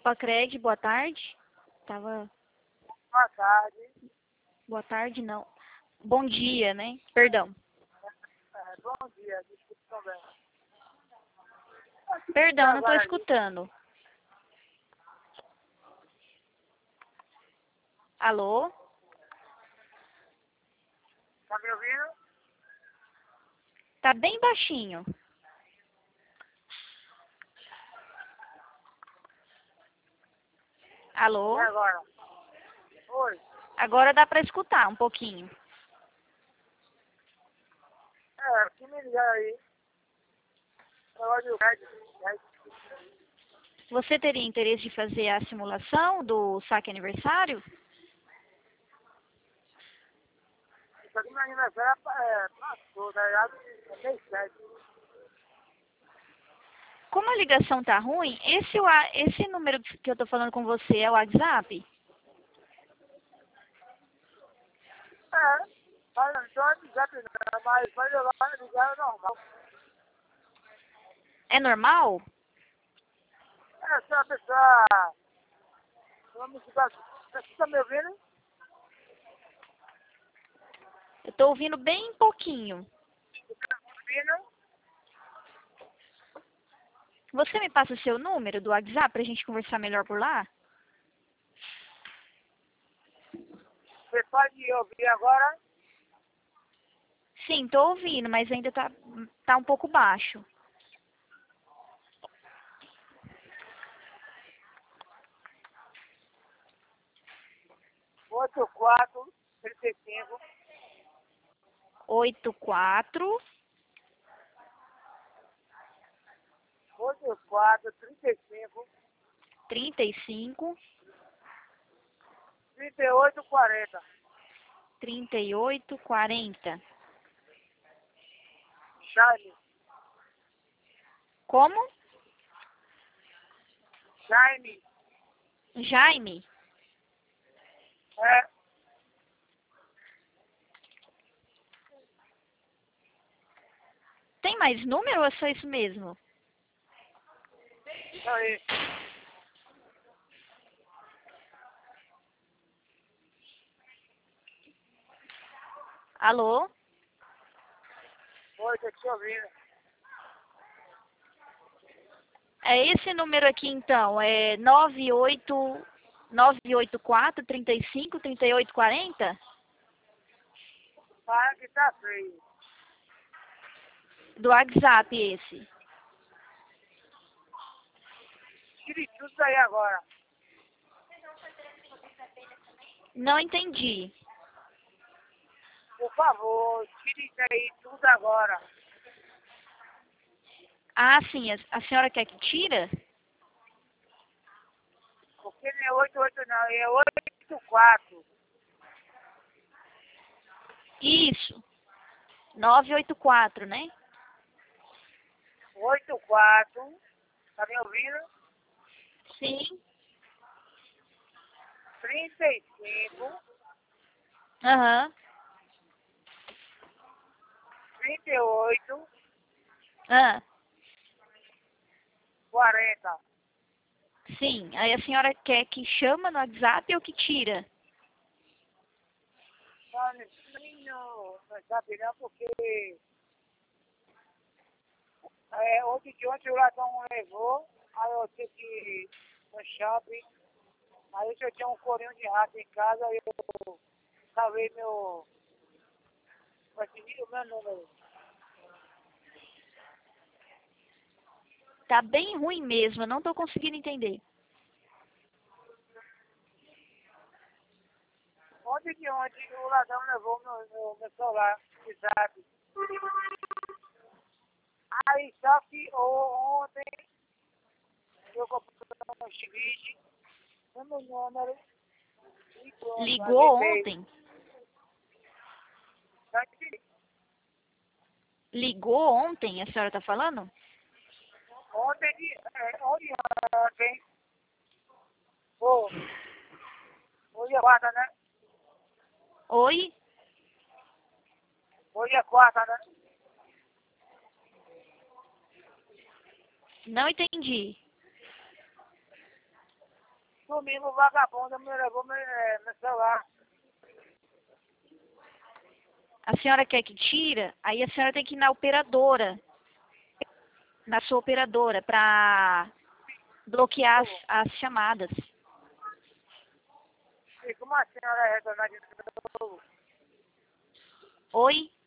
Copacred, boa tarde. Tava... Boa tarde. Boa tarde, não. Bom dia, né? Perdão. Bom dia, desculpe também. Perdão, não tô Agora, escutando. Alô? tá me ouvindo? Tá bem baixinho. Alô? E agora? Oi. Agora dá pra escutar um pouquinho. Que me ligaram aí. Negócio do rádio. Você teria interesse de fazer a simulação do saque aniversário? Isso aqui meu aniversário passou, tá ligado? É mês 7. Como a ligação tá ruim, esse número que eu tô falando com você é o WhatsApp? Mas não tô WhatsApp não, mas pode ligar é normal. É normal? Se a pessoa... Vamos ficar... Você tá me ouvindo? Eu tô ouvindo bem pouquinho. Tá me ouvindo? Você me passa o seu número do WhatsApp pra gente conversar melhor por lá? Você pode ouvir agora? Sim, tô ouvindo, mas ainda tá um pouco baixo. 8435 84 8435 35 3840. 38 40. Jaime. Como? Jaime. Jaime? Tem mais número ou é só isso mesmo? Aí. Alô? Oi, tô te ouvindo. É esse número aqui então, é 984 35 38 40? Para que tá feio. Do WhatsApp esse. Tire tudo aí agora. Não entendi. Por favor, tire isso aí tudo agora. Ah, sim, a senhora quer que tira? Porque não é 88 não, é 84. Isso. 984, né? 84. Tá me ouvindo? Sim. 35 Aham. 38 Ah, 40. sim. Aí a senhora quer que chama no WhatsApp ou que tira? Não sabe não, porque ontem o ladrão levou, aí eu tive que ir no shopping, aí eu tinha um corinho de rato em casa, aí eu salvei o meu número. Tá bem ruim mesmo, eu não tô conseguindo entender. Ontem o ladrão levou meu celular, WhatsApp. Aí só que ontem eu comprei um chivite, no meu número, e pronto, Ligou ajeitei. ontem? Tá aqui. Ligou ontem, a senhora tá falando? Ontem, pô, hoje é quarta, né? Oi? Hoje é quarta, né? Não entendi. Domingo o vagabundo me levou meu celular. A senhora quer que tira? Aí a senhora tem que ir na operadora, na sua operadora, para bloquear as chamadas. E como a senhora retornar de novo? Oi?